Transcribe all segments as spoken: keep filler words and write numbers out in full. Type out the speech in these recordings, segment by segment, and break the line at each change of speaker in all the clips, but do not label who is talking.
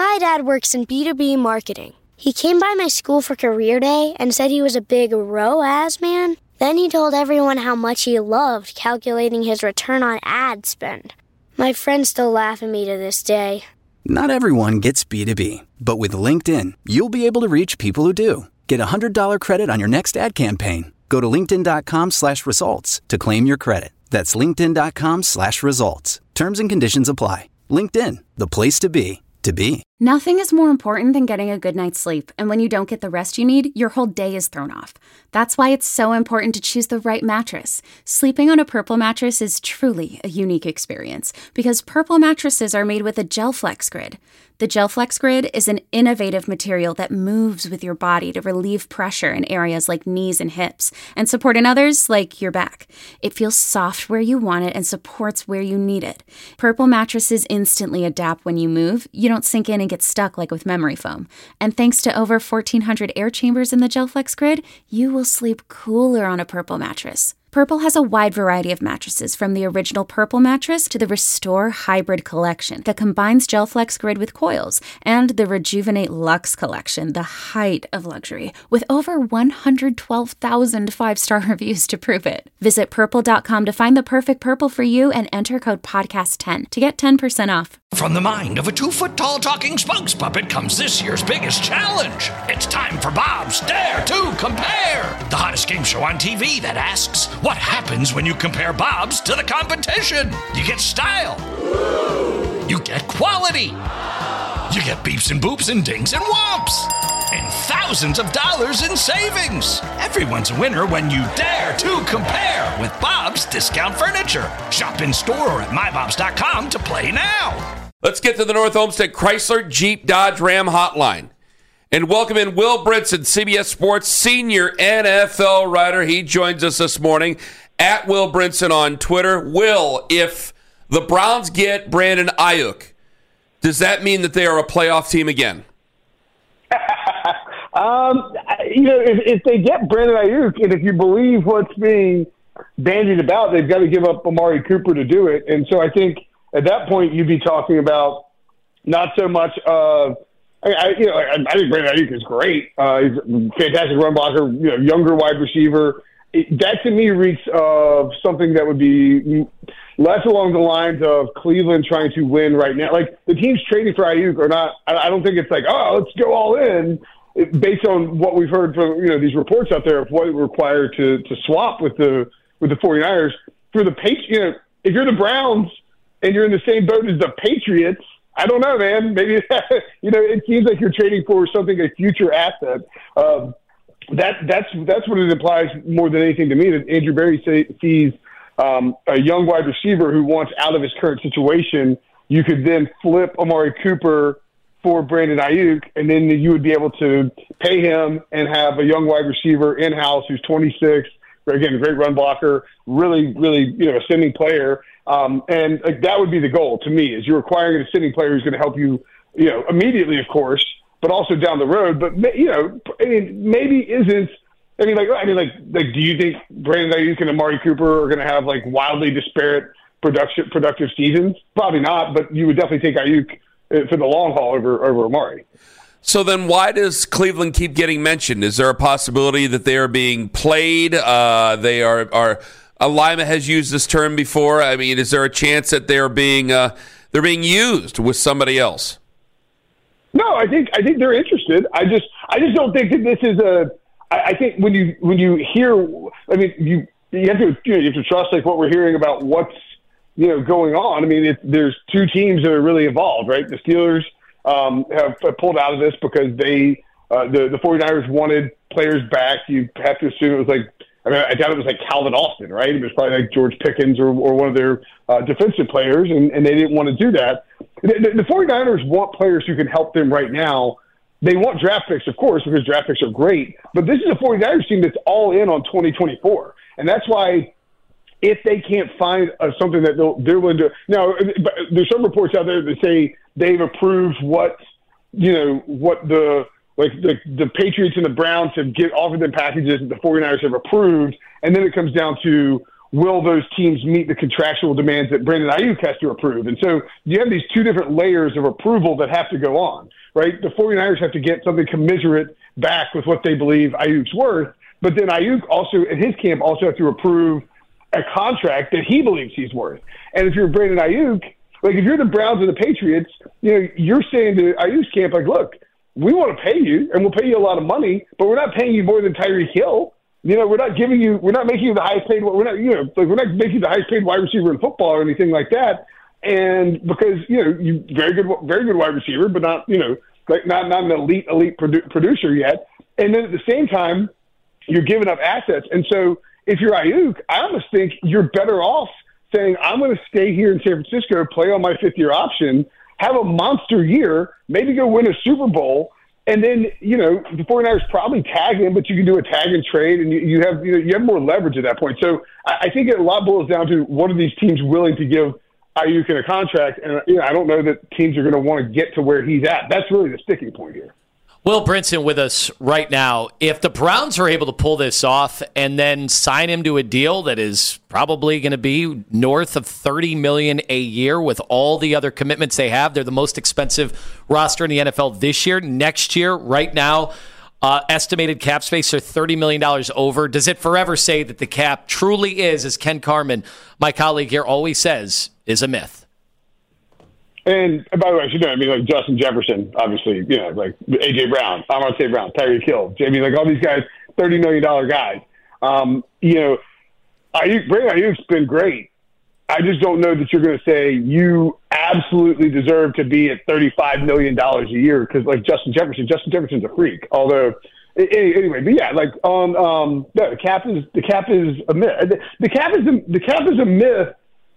My dad works in B two B marketing. He came by my school for career day and said he was a big R O A S man. Then he told everyone how much he loved calculating his return on ad spend. My friends still laugh at me to this day.
Not everyone gets B two B, but with LinkedIn, you'll be able to reach people who do. Get a one hundred dollars credit on your next ad campaign. Go to linkedin.com slash results to claim your credit. That's linkedin.com slash results. Terms and conditions apply. LinkedIn, the place to be, to be.
Nothing is more important than getting a good night's sleep, and when you don't get the rest you need, your whole day is thrown off. That's why it's so important to choose the right mattress. Sleeping on a Purple mattress is truly a unique experience, because Purple mattresses are made with a GelFlex Grid. The GelFlex Grid is an innovative material that moves with your body to relieve pressure in areas like knees and hips, and support in others like your back. It feels soft where you want it and supports where you need it. Purple mattresses instantly adapt when you move. You don't sink in and get stuck like with memory foam. And thanks to over fourteen hundred air chambers in the GelFlex Grid, you will sleep cooler on a Purple mattress. Purple has a wide variety of mattresses, from the original Purple mattress to the Restore Hybrid collection that combines GelFlex Grid with coils, and the Rejuvenate Luxe collection, the height of luxury, with over one hundred twelve thousand five-star reviews to prove it. Visit purple dot com to find the perfect Purple for you and enter code podcast ten to get ten percent off.
From the mind of a two-foot-tall talking spokes puppet comes this year's biggest challenge. It's time for Bob's Dare to Compare, the hottest game show on T V that asks, what happens when you compare Bob's to the competition? You get style. You get quality. You get beeps and boops and dings and whomps. And thousands of dollars in savings. Everyone's a winner when you dare to compare with Bob's Discount Furniture. Shop in store or at my bobs dot com to play now.
Let's get to the North Olmsted Chrysler Jeep Dodge Ram hotline and welcome in Will Brinson, C B S Sports senior N F L writer. He joins us this morning at Will Brinson on Twitter. Will, if the Browns get Brandon Ayuk, does that mean that they are a playoff team again?
um, you know, if, if they get Brandon Ayuk, and if you believe what's being bandied about, they've got to give up Amari Cooper to do it. And so I think at that point you'd be talking about not so much of I, I, you know, I, I think Brandon Ayuk is great. Uh, he's a fantastic run blocker, you know, younger wide receiver. It, that to me reeks of something that would be less along the lines of Cleveland trying to win right now. Like the teams trading for Ayuk are not. I, I don't think it's like, oh, let's go all in. It, based on what we've heard from you know these reports out there of what it would require to to swap with the with the 49ers for the Patriots. You know, if you're the Browns and you're in the same boat as the Patriots. I don't know, man. Maybe, you know, it seems like you're trading for something, a future asset. Um, that that's that's what it implies more than anything to me, that Andrew Berry say, sees um, a young wide receiver who wants out of his current situation. You could then flip Amari Cooper for Brandon Ayuk, and then you would be able to pay him and have a young wide receiver in-house who's twenty-six, again, great run blocker, really, really, you know, ascending player. Um, and like, that would be the goal to me, is you're acquiring a sitting player who's going to help you, you know, immediately, of course, but also down the road. But, you know, I mean, maybe isn't, I mean, like, I mean, like, like, do you think Brandon Ayuk and Amari Cooper are going to have like wildly disparate production, productive seasons? Probably not, but you would definitely take Ayuk for the long haul over, over Amari.
So then why does Cleveland keep getting mentioned? Is there a possibility that they are being played? Uh, they are, are, Lima has used this term before. I mean, is there a chance that they're being uh, they're being used with somebody else?
No, I think I think they're interested. I just I just don't think that this is a. I, I think when you when you hear, I mean, you you have to you, know, you have to trust like what we're hearing about what's you know going on. I mean, it, there's two teams that are really involved, right? The Steelers um, have pulled out of this because they uh, the the 49ers wanted players back. You have to assume it was like. I mean, I doubt it was like Calvin Austin, right? It was probably like George Pickens or, or one of their uh, defensive players, and, and they didn't want to do that. The, the 49ers want players who can help them right now. They want draft picks, of course, because draft picks are great. But this is a 49ers team that's all in on twenty twenty-four. And that's why if they can't find uh, something that they'll, they're willing to – now, but there's some reports out there that say they've approved what, you know, what the – like the, the Patriots and the Browns have get, offered them packages that the 49ers have approved, and then it comes down to will those teams meet the contractual demands that Brandon Ayuk has to approve? And so you have these two different layers of approval that have to go on, right? The 49ers have to get something commensurate back with what they believe Ayuk's worth, but then Ayuk also, in his camp, also have to approve a contract that he believes he's worth. And if you're Brandon Ayuk, like if you're the Browns or the Patriots, you know, you're saying to Ayuk's camp, like, look, we want to pay you and we'll pay you a lot of money, but we're not paying you more than Tyreek Hill. You know, we're not giving you, we're not making you the highest paid, we're not, you know, like we're not making you the highest paid wide receiver in football or anything like that. And because, you know, you very good, very good wide receiver, but not, you know, like not, not an elite, elite produ- producer yet. And then at the same time, you're giving up assets. And so if you're Ayuk, I almost think you're better off saying, I'm going to stay here in San Francisco, play on my fifth year option, have a monster year, maybe go win a Super Bowl. And then, you know, the 49ers probably tag him, but you can do a tag and trade, and you, you have you know you have more leverage at that point. So I, I think it a lot boils down to what are these teams willing to give Ayuk in a contract, and you know, I don't know that teams are going to want to get to where he's at. That's really the sticking point here.
Will Brinson with us right now. If the Browns are able to pull this off and then sign him to a deal that is probably going to be north of thirty million dollars a year with all the other commitments they have, they're the most expensive roster in the N F L this year. Next year, right now, uh, estimated cap space are thirty million dollars over. Does it forever say that the cap truly is, as Ken Carman, my colleague here, always says, is a myth?
And by the way, you know, I mean, like Justin Jefferson, obviously, you know, like A J Brown, Amon Saint Brown, Tyreek Hill, Jamie, like all these guys, thirty million dollars guys. Um, you know, Ayuk, Brandon Ayuk's been great. I just don't know that you're going to say you absolutely deserve to be at thirty-five million dollars a year because, like Justin Jefferson, Justin Jefferson's a freak. Although, anyway, but yeah, like on um, no, the cap is the cap is a myth. The, the cap is a, the cap is a myth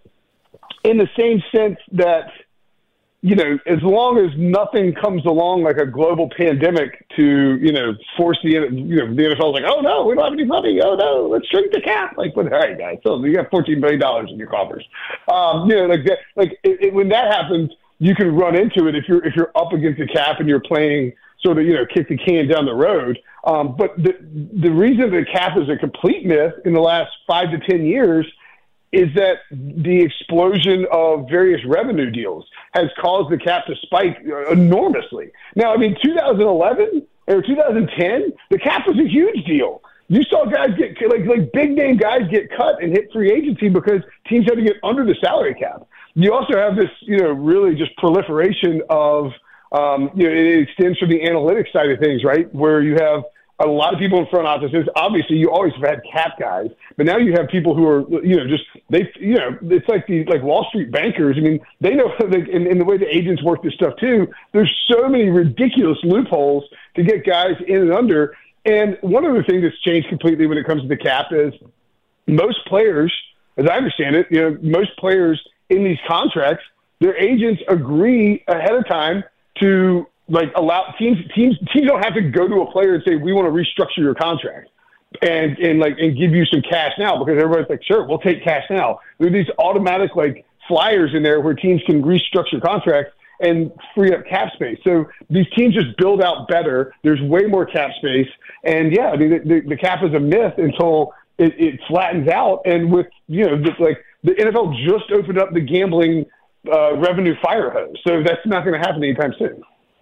in the same sense that, you know, as long as nothing comes along like a global pandemic to, you know, force the, you know, the N F L is like, oh no, we don't have any money. Oh no, let's shrink the cap. Like, well, all right, guys, so you got fourteen billion dollars in your coffers. Um, you know, like that, like it, it, when that happens, you can run into it if you're, if you're up against the cap and you're playing sort of, you know, kick the can down the road. Um, but the, the reason the cap is a complete myth in the last five to ten years is that the explosion of various revenue deals has caused the cap to spike enormously. Now, I mean, two thousand eleven or two thousand ten, the cap was a huge deal. You saw guys get, like, like big name guys get cut and hit free agency because teams had to get under the salary cap. You also have this, you know, really just proliferation of, um, you know, it extends from the analytics side of things, right? Where you have a lot of people in front offices. Obviously, you always have had cap guys, but now you have people who are, you know, just they, you know, it's like the like Wall Street bankers. I mean, they know, like, in, in the way the agents work this stuff too. There's so many ridiculous loopholes to get guys in and under. And one of the things that's changed completely when it comes to the cap is most players, as I understand it, you know, most players in these contracts, their agents agree ahead of time to, like, allow teams, teams, teams don't have to go to a player and say, we want to restructure your contract and, and like, and give you some cash now, because everybody's like, sure, we'll take cash now. There are these automatic, like, flyers in there where teams can restructure contracts and free up cap space. So these teams just build out better. There's way more cap space. And yeah, I mean, the, the, the cap is a myth until it, it flattens out. And with, you know, the, like the N F L just opened up the gambling uh, revenue fire hose. So that's not going to happen anytime soon.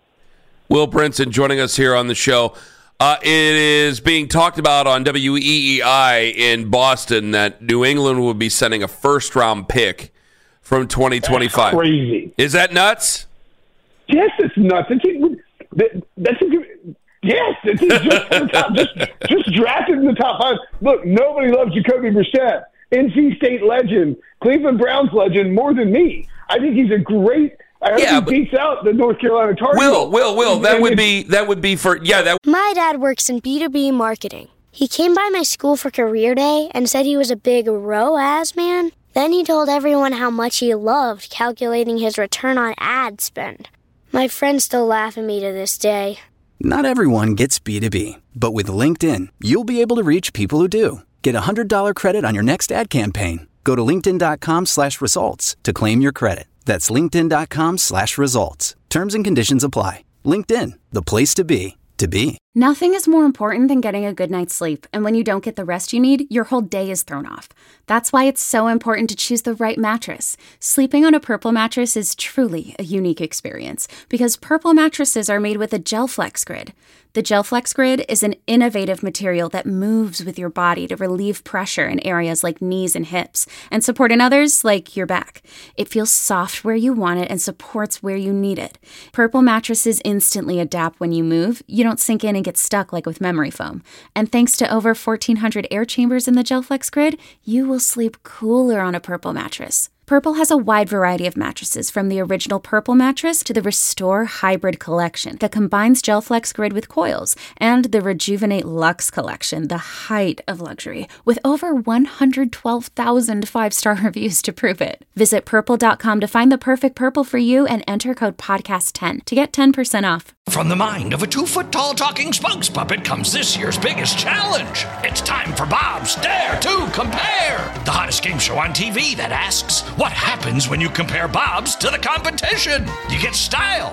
Will Brinson joining us here on the show. Uh, it is being talked about on W E E I in Boston that New England will be sending a first-round pick from twenty twenty-five.
That's crazy.
Is that nuts?
Yes, it's nuts. It's, that's a good, yes, it's just, the top, just, just drafted in the top five. Look, nobody loves Jacoby Brissett, N C State legend, Cleveland Browns legend, more than me. I think he's a great. I hope yeah, he beats out the North Carolina Tar Heels.
Will, Will, Will, that would be that would be for yeah. That.
My dad works in B two B marketing. He came by my school for career day and said he was a big R O A S man. Then he told everyone how much he loved calculating his return on ad spend. My friends still laugh at me to this day.
Not everyone gets B two B, but with LinkedIn, you'll be able to reach people who do. Get a one hundred dollars credit on your next ad campaign. Go to linkedin.com slash results to claim your credit. That's linkedin.com slash results. Terms and conditions apply. LinkedIn, the place to be, to be.
Nothing is more important than getting a good night's sleep, and when you don't get the rest you need, your whole day is thrown off. That's why it's so important to choose the right mattress. Sleeping on a Purple mattress is truly a unique experience because Purple mattresses are made with a GelFlex Grid. The GelFlex Grid is an innovative material that moves with your body to relieve pressure in areas like knees and hips and support in others like your back. It feels soft where you want it and supports where you need it. Purple mattresses instantly adapt when you move. You don't sink in and get stuck like with memory foam. And thanks to over fourteen hundred air chambers in the GelFlex Grid, you will sleep cooler on a Purple mattress. Purple has a wide variety of mattresses, from the original Purple mattress to the Restore Hybrid collection that combines GelFlex Grid with coils, and the Rejuvenate Luxe collection, the height of luxury, with over one hundred twelve thousand five-star reviews to prove it. Visit purple dot com to find the perfect Purple for you and enter code podcast ten to get ten percent off.
From the mind of a two-foot-tall talking spokes puppet comes this year's biggest challenge. It's time for Bob's Dare to Compare, the hottest game show on T V that asks, what happens when you compare Bob's to the competition? You get style.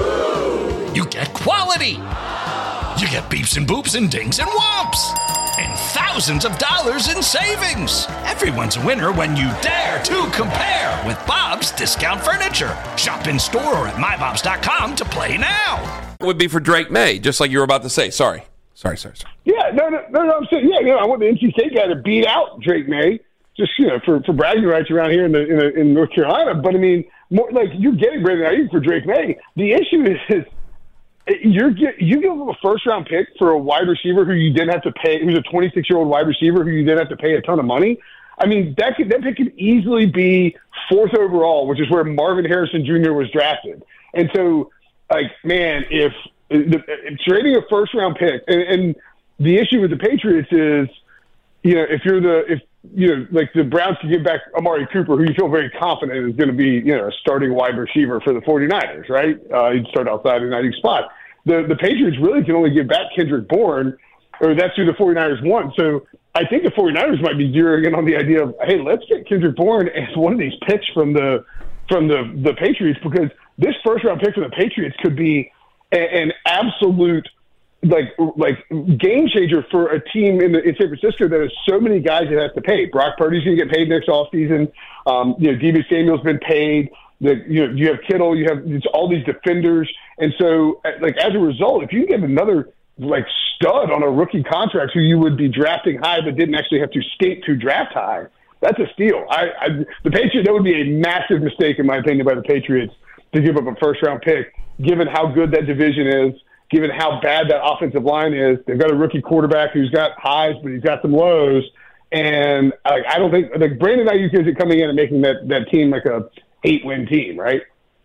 You get quality. You get beeps and boops and dings and whomps. And thousands of dollars in savings. Everyone's a winner when you dare to compare with Bob's Discount Furniture. Shop in store or at my bobs dot com to play now.
It would be for Drake May, just like you were about to say. Sorry. Sorry, sorry, sorry.
Yeah, no, no, no, no I'm saying, yeah, you know, I want the N C State guy to beat out Drake May, just, you know, for, for bragging rights around here in the, in, the, in North Carolina. But, I mean, more like you're getting Brandon Ayuk for Drake May. The issue is, is you're get, you give him a first-round pick for a wide receiver who you didn't have to pay, who's a twenty-six-year-old wide receiver who you didn't have to pay a ton of money. I mean, that could, that pick could easily be fourth overall, which is where Marvin Harrison Junior was drafted. And so, like, man, if, the, if trading a first-round pick, and, and the issue with the Patriots is, you know, if you're the, if, you know, like the Browns can give back Amari Cooper, who you feel very confident is going to be, you know, a starting wide receiver for the 49ers, right? Uh, he'd start outside the ninety spot. The the Patriots really can only give back Kendrick Bourne, or that's who the 49ers want. So I think the 49ers might be zeroing in on the idea of, hey, let's get Kendrick Bourne as one of these picks from the from the, the Patriots, because this first round pick for the Patriots could be a, an absolute like like game changer for a team in, the, in San Francisco that has so many guys that have to pay. Brock Purdy's going to get paid next offseason. Um, you know, Deebo Samuel's been paid. The, you know, you have Kittle, you have it's all these defenders. And so, like, as a result, if you get another, like, stud on a rookie contract who you would be drafting high but didn't actually have to skate to draft high, that's a steal. I, I the Patriots, that would be a massive mistake, in my opinion, by the Patriots to give up a first-round pick, given how good that division is, given how bad that offensive line is. They've got a rookie quarterback who's got highs, but he's got some lows. And like, I don't think like Brandon Ayuk isn't coming in and making that, that team like a eight-win team, right?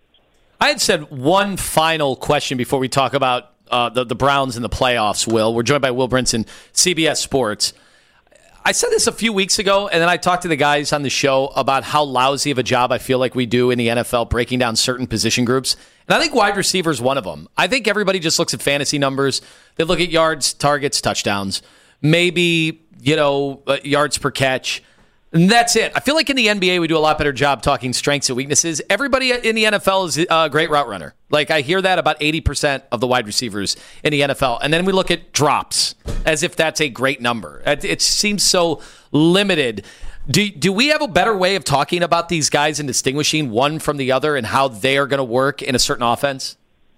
I had said one final question before we talk about uh, the, the Browns in the playoffs, Will. We're joined by Will Brinson, C B S Sports. I said this a few weeks ago, and then I talked to the guys on the show about how lousy of a job I feel like we do in the N F L breaking down certain position groups. And I think wide receiver is one of them. I think everybody just looks at fantasy numbers. They look at yards, targets, touchdowns, maybe, you know, uh, yards per catch. And that's it. I feel like in the N B A, we do a lot better job talking strengths and weaknesses. Everybody in the N F L is a great route runner. Like, I hear that about eighty percent of the wide receivers in the N F L. And then we look at drops as if that's a great number. It, it seems so limited. Do, do we have a better way of talking about these guys and distinguishing one from the other and how they are going to work in a certain offense?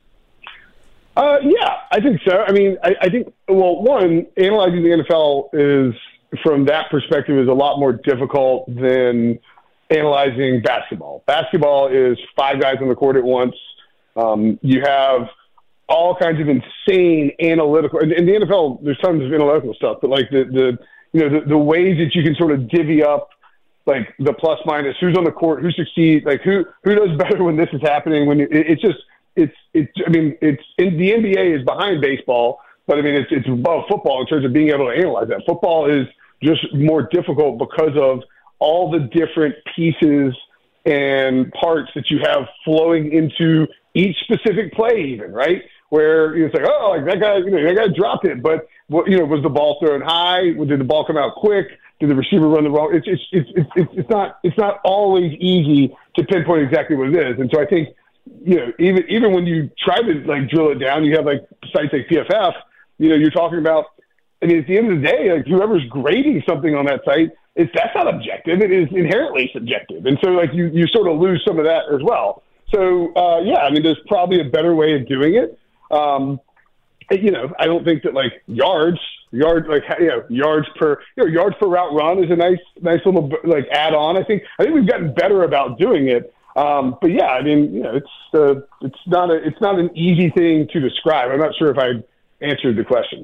Uh, yeah, I think so. I mean, I, I think, well, one, analyzing the N F L is, from that perspective, is a lot more difficult than analyzing basketball. Basketball is five guys on the court at once. Um, you have all kinds of insane analytical, and in the N F L, there's tons of analytical stuff, but like the, the you know, the, the ways that you can sort of divvy up, like the plus minus, who's on the court, who succeeds, like who, who does better when this is happening. When it, it's just, it's, it's, I mean, it's in the N B A is behind baseball, but I mean, it's, it's above football in terms of being able to analyze that. Football is just more difficult because of all the different pieces and parts that you have flowing into each specific play, even, right? Where it's like, oh, like that guy, you know, that guy dropped it, but what, you know, was the ball thrown high? Did the ball come out quick? Did the receiver run the wrong? It's it's it's it's it's not it's not always easy to pinpoint exactly what it is, and so I think, you know, even even when you try to like drill it down, you have like sites like P F F. You know, you're talking about, I mean, at the end of the day, like whoever's grading something on that site, it's, that's not objective. It is inherently subjective. And so, like, you, you sort of lose some of that as well. So, uh, yeah, I mean, there's probably a better way of doing it. Um, you know, I don't think that, like, yards, yard, like, you know, yards per, you know, yards per route run is a nice, nice little, like, add-on. I think, I think we've gotten better about doing it. Um, but, yeah, I mean, you know, it's, uh, it's not a, it's not an easy thing to describe. I'm not sure if I answered the question.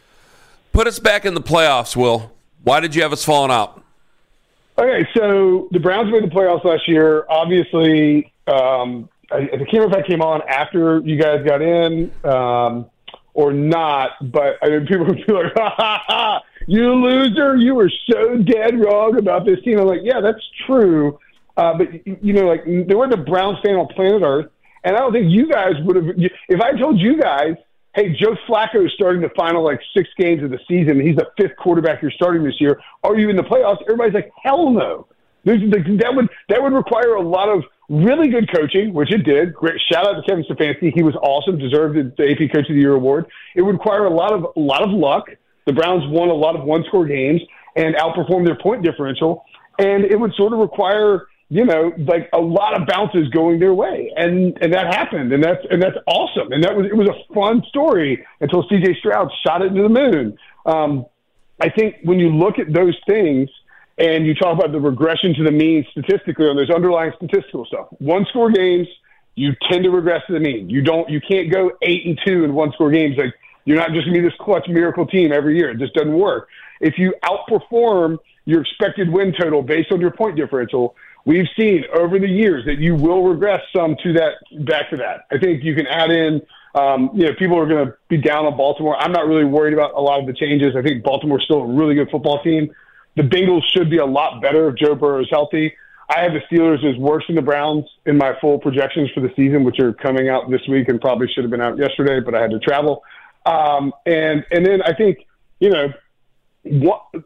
Put us back in the playoffs, Will. Why did you have us falling out?
Okay, so the Browns made the playoffs last year. Obviously, um, I, I can't remember if I came on after you guys got in um, or not, but I mean, people would be like, ha, ha, ha, you loser, you were so dead wrong about this team. I'm like, yeah, that's true. Uh, but, you know, like, there wasn't a Browns fan on planet Earth, and I don't think you guys would have – if I told you guys, hey, Joe Flacco is starting the final, like, six games of the season, and he's the fifth quarterback you're starting this year, are you in the playoffs? Everybody's like, hell no. There's, that would that would require a lot of really good coaching, which it did. Great shout out to Kevin Stefanski. He was awesome, deserved the A P Coach of the Year award. It would require a lot of a lot of luck. The Browns won a lot of one-score games and outperformed their point differential. And it would sort of require, you know, like a lot of bounces going their way. And and that happened. And that's and that's awesome. And that was it was a fun story until C J Stroud shot it to the moon. Um, I think when you look at those things and you talk about the regression to the mean statistically on those underlying statistical stuff, one score games, you tend to regress to the mean. You don't you can't go eight and two in one score games. Like, you're not just gonna be this clutch miracle team every year. It just doesn't work. If you outperform your expected win total based on your point differential, we've seen over the years that you will regress some to that, back to that. I think you can add in, um, you know, people are going to be down on Baltimore. I'm not really worried about a lot of the changes. I think Baltimore's still a really good football team. The Bengals should be a lot better if Joe Burrow is healthy. I have the Steelers as worse than the Browns in my full projections for the season, which are coming out this week and probably should have been out yesterday, but I had to travel. Um, and, and then I think, you know, what, uh,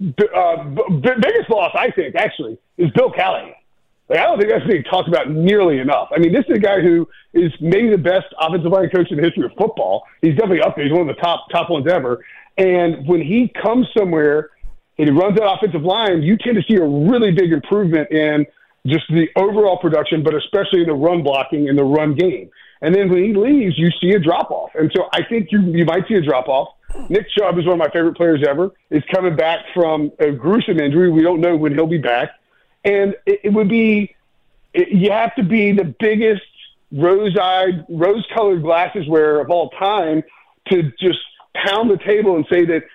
b- biggest loss, I think, actually, is Bill Callahan. Like, I don't think that's being talked about nearly enough. I mean, this is a guy who is maybe the best offensive line coach in the history of football. He's definitely up there. He's one of the top top ones ever. And when he comes somewhere and he runs that offensive line, you tend to see a really big improvement in just the overall production, but especially in the run blocking and the run game. And then when he leaves, you see a drop-off. And so I think you you might see a drop-off. Nick Chubb is one of my favorite players ever. Is coming back from a gruesome injury. We don't know when he'll be back. And it, it would be it, – you have to be the biggest rose-eyed, rose-colored glasses wearer of all time to just pound the table and say that,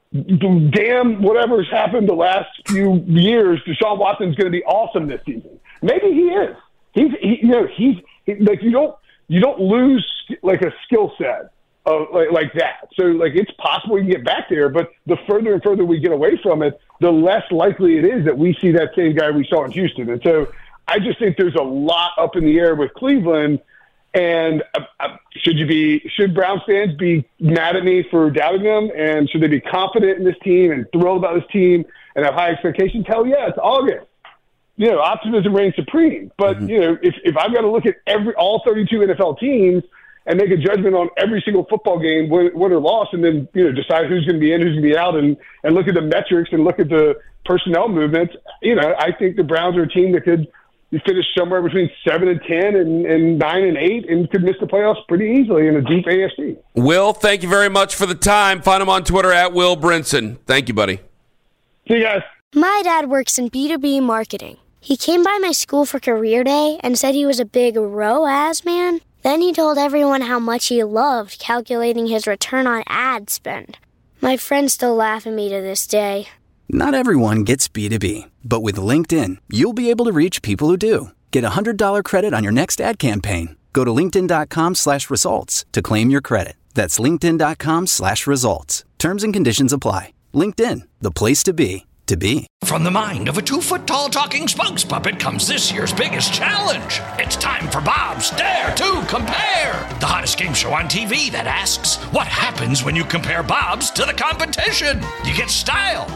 damn, whatever's happened the last few years, Deshaun Watson's going to be awesome this season. Maybe he is. He's he, you know he's he, like you don't you don't lose like a skill set. Uh, like, like that. So, like, it's possible we can get back there, but the further and further we get away from it, the less likely it is that we see that same guy we saw in Houston. And so I just think there's a lot up in the air with Cleveland. And uh, uh, should you be, should Browns fans be mad at me for doubting them? And should they be confident in this team and thrilled about this team and have high expectations? Hell yeah, it's August. You know, optimism reigns supreme. But, mm-hmm. you know, if, if I've got to look at every all thirty-two N F L teams and make a judgment on every single football game, win, win or loss, and then, you know, decide who's going to be in, who's going to be out, and, and look at the metrics and look at the personnel movements, you know, I think the Browns are a team that could finish somewhere between seven and ten and, and nine and eight and could miss the playoffs pretty easily in a deep A F C.
Will, thank you very much for the time. Find him on Twitter at Will Brinson. Thank you, buddy.
See you guys.
My dad works in B two B marketing. He came by my school for career day and said he was a big R O A S man. Then he told everyone how much he loved calculating his return on ad spend. My friends still laugh at me to this day.
Not everyone gets B two B, but with LinkedIn, you'll be able to reach people who do. Get a one hundred dollars credit on your next ad campaign. Go to linkedin.com slash results to claim your credit. That's linkedin.com slash results. Terms and conditions apply. LinkedIn, the place to be, to be.
From the mind of a two-foot-tall talking spokes puppet comes this year's biggest challenge. It's time for Bob's Dare to Compare, the hottest game show on T V that asks, what happens when you compare Bob's to the competition? You get style.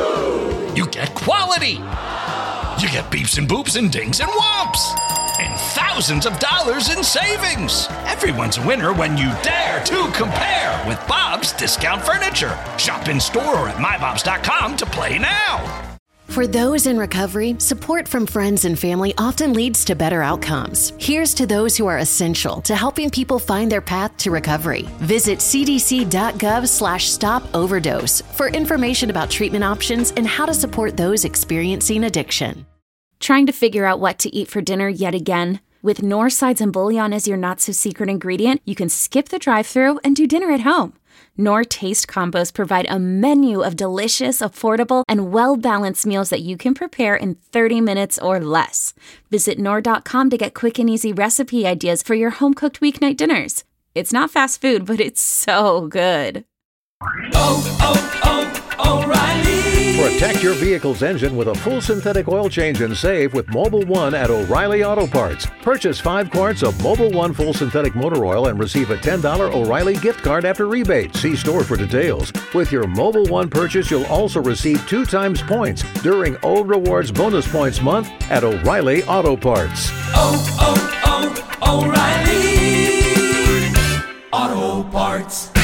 You get quality. You get beeps and boops and dings and whomps. And thousands of dollars in savings. Everyone's a winner when you dare to compare with Bob's Discount Furniture. Shop in store or at my bobs dot com to play now.
For those in recovery, support from friends and family often leads to better outcomes. Here's to those who are essential to helping people find their path to recovery. Visit cdc.gov slash stop overdose for information about treatment options and how to support those experiencing addiction.
Trying to figure out what to eat for dinner yet again? With Knorr sides and bouillon as your not-so-secret ingredient, you can skip the drive-thru and do dinner at home. Knorr Taste Combos provide a menu of delicious, affordable, and well-balanced meals that you can prepare in thirty minutes or less. Visit Knorr dot com to get quick and easy recipe ideas for your home-cooked weeknight dinners. It's not fast food, but it's so good.
Oh, oh, oh, O'Reilly! Protect your vehicle's engine with a full synthetic oil change and save with Mobil one at O'Reilly Auto Parts. Purchase five quarts of Mobil one full synthetic motor oil and receive a ten dollars O'Reilly gift card after rebate. See store for details. With your Mobil one purchase, you'll also receive two times points during O Rewards Bonus Points Month at O'Reilly Auto Parts.
Oh, oh, oh, O'Reilly Auto Parts.